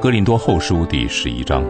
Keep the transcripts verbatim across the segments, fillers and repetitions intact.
哥林多后书第十一章。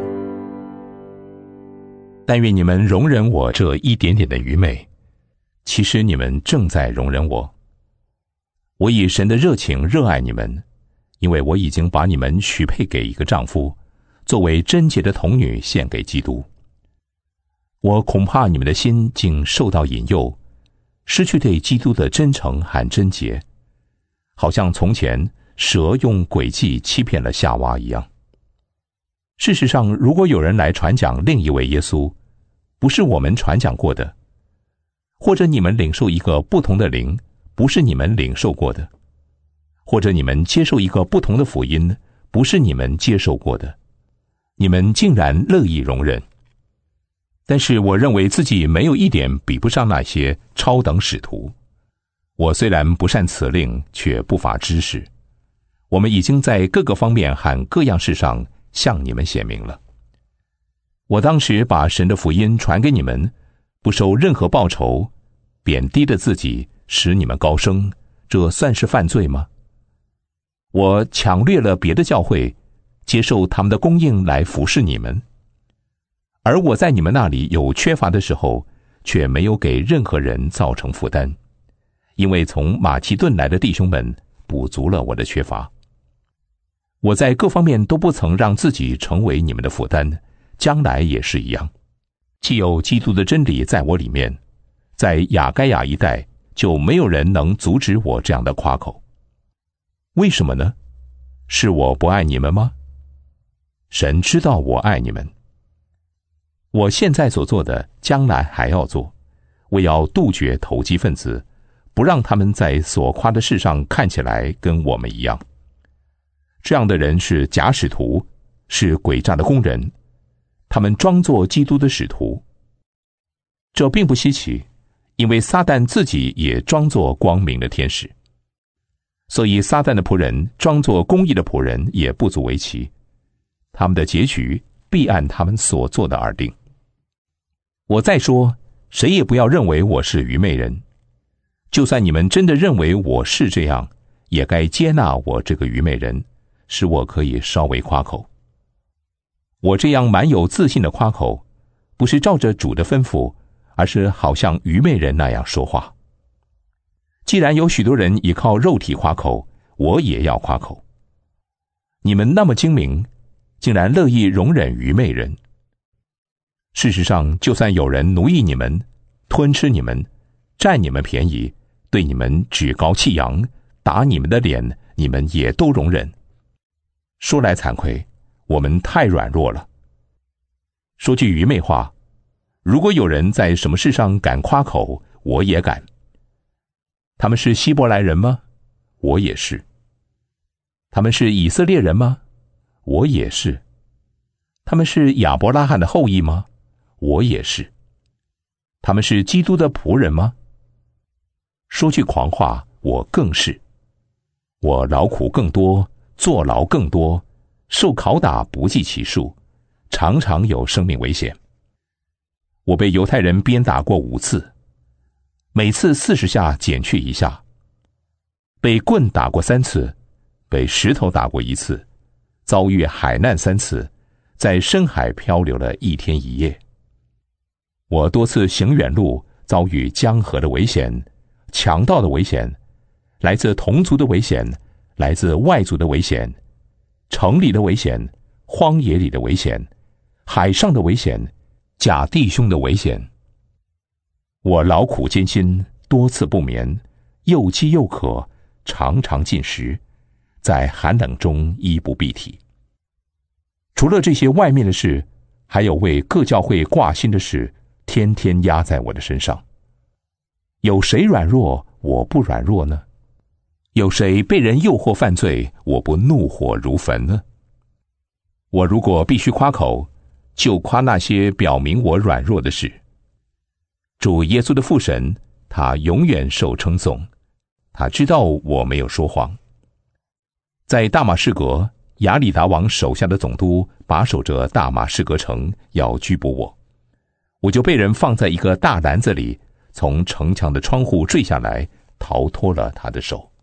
但愿你们容忍我这一点点的愚昧，其实你们正在容忍我。我以神的热情热爱你们，因为我已经把你们许配给一个丈夫，作为贞洁的童女献给基督。我恐怕你们的心竟受到引诱，失去对基督的真诚和贞洁，好像从前蛇用诡计欺骗了夏娃一样。事实上，如果有人来传讲另一位耶稣，不是我们传讲过的，或者你们领受一个不同的灵，不是你们领受过的，或者你们接受一个不同的福音，不是你们接受过的，你们竟然乐意容忍。但是我认为自己没有一点比不上那些超等使徒。我虽然不善辞令，却不乏知识。我们已经在各个方面和各样事上向你们显明了。我当时把神的福音传给你们，不收任何报酬，贬低了自己，使你们高升，这算是犯罪吗？我抢掠了别的教会，接受他们的供应来服侍你们。而我在你们那里有缺乏的时候，却没有给任何人造成负担，因为从马其顿来的弟兄们补足了我的缺乏。我在各方面都不曾让自己成为你们的负担，将来也是一样。既有基督的真理在我里面，在亚该亚一带就没有人能阻止我这样的夸口。为什么呢？是我不爱你们吗？神知道我爱你们。我现在所做的，将来还要做，我要杜绝投机分子，不让他们在所夸的事上看起来跟我们一样。这样的人是假使徒，是诡诈的工人，他们装作基督的使徒。这并不稀奇，因为撒旦自己也装作光明的天使。所以撒旦的仆人装作公义的仆人也不足为奇，他们的结局必按他们所做的而定。我再说，谁也不要认为我是愚昧人。就算你们真的认为我是这样，也该接纳我这个愚昧人，使我可以稍微夸口。我这样蛮有自信的夸口，不是照着主的吩咐，而是好像愚昧人那样说话。既然有许多人依靠肉体夸口，我也要夸口。你们那么精明，竟然乐意容忍愚昧人。事实上，就算有人奴役你们，吞吃你们，占你们便宜，对你们趾高气扬，打你们的脸，你们也都容忍。说来惭愧，我们太软弱了。说句愚昧话，如果有人在什么事上敢夸口，我也敢。他们是希伯来人吗？我也是。他们是以色列人吗？我也是。他们是亚伯拉罕的后裔吗？我也是。他们是基督的仆人吗？说句狂话，我更是。我劳苦更多，坐牢更多，受拷打不计其数，常常有生命危险。我被犹太人鞭打过五次，每次四十下减去一下，被棍打过三次，被石头打过一次，遭遇海难三次，在深海漂流了一天一夜。我多次行远路，遭遇江河的危险，强盗的危险，来自同族的危险，来自外族的危险，城里的危险，荒野里的危险，海上的危险，假弟兄的危险。我劳苦艰辛，多次不眠，又饥又渴，常常进食，在寒冷中衣不蔽体。除了这些外面的事，还有为各教会挂心的事，天天压在我的身上。有谁软弱，我不软弱呢？有谁被人诱惑犯罪，我不怒火如焚呢？我如果必须夸口，就夸那些表明我软弱的事。主耶稣的父神，他永远受称颂，他知道我没有说谎。在大马士革，亚里达王手下的总督把守着大马士革城，要拘捕我，我就被人放在一个大篮子里，从城墙的窗户坠下来，逃脱了他的手。